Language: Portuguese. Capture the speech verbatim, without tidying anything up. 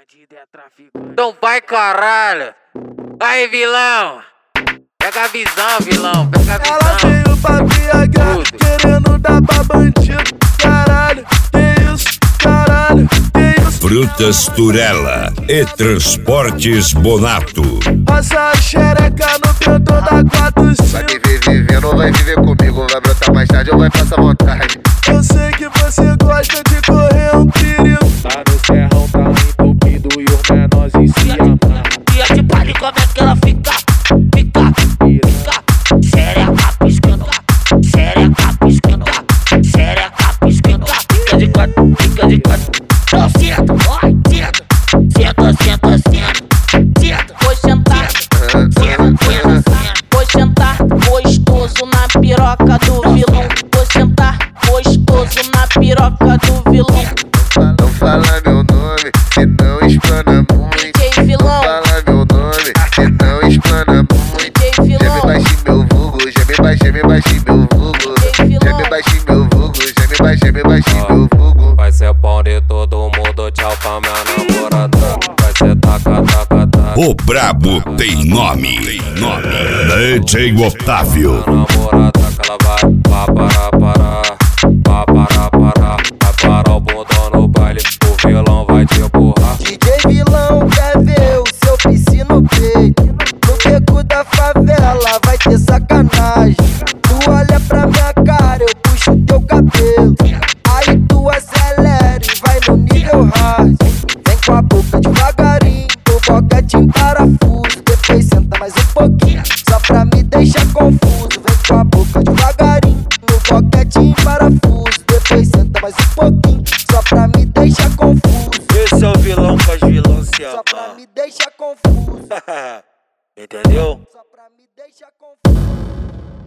bandido é traficante. Então vai, caralho. Aí, vilão. Pega a visão, vilão. Pega a visão. Ela veio pra V H, querendo dar pra bandido. Caralho, que isso, caralho, que isso. Frutas Turela e Transportes Bonato. Passa a xereca no canto da quatro cinco. Vai viver vivendo ou vai viver comigo? Vai brotar mais tarde ou vai passar vontade? Eu sei que você gosta de correr um perigo. Lá no terrão tá entupido e os menores em cima. E a de baile, como é que ela fica? Fica, fica. Xereca piscando, xereca piscando, xereca piscando. Fica de quatro, fica de quatro. Então senta, vai, senta. Senta, senta, senta. Senta, vou sentar. Senta, senta, senta. Vou sentar gostoso na piroca do vilão. Vou sentar gostoso na piroca do vilão. Não fala meu nome, se não explana muito. D J Vilão. Não fala meu nome, se não explana muito. D J Geme Vilão. baixinho meu vulgo, geme baixinho, geme baixinho meu vulgo. Geme baixinho meu vulgo, geme baixinho, geme baixinho meu vulgo. Vai ser pão de todo mundo, tchau pra minha namorada. Vai ser taca, taca, taca. O brabo tem nome. Tem nome. D J Otávio. Minha namorada que ela vai pá, parar, parar. Pá, parar, parar. Vai parar o bundão no baile, o vilão vai te empurrar. D J Vilão quer ver o seu piscino no peito. No beco da favela vai ter sacanagem. Tu olha pra minha cara, eu puxo teu cabelo. Aí tu acelera e vai no nível hard. Vem com a boca devagarinho, o boquete em parafuso. Depois senta mais um pouquinho, só pra me deixar confuso. Vem com a boca devagarinho, no boquete em parafuso. Depois senta mais um pouquinho, só pra me deixar confuso. Esse é o vilão com as vilãs se Só pra amam. me deixar confuso. Entendeu? Só pra me deixar confuso.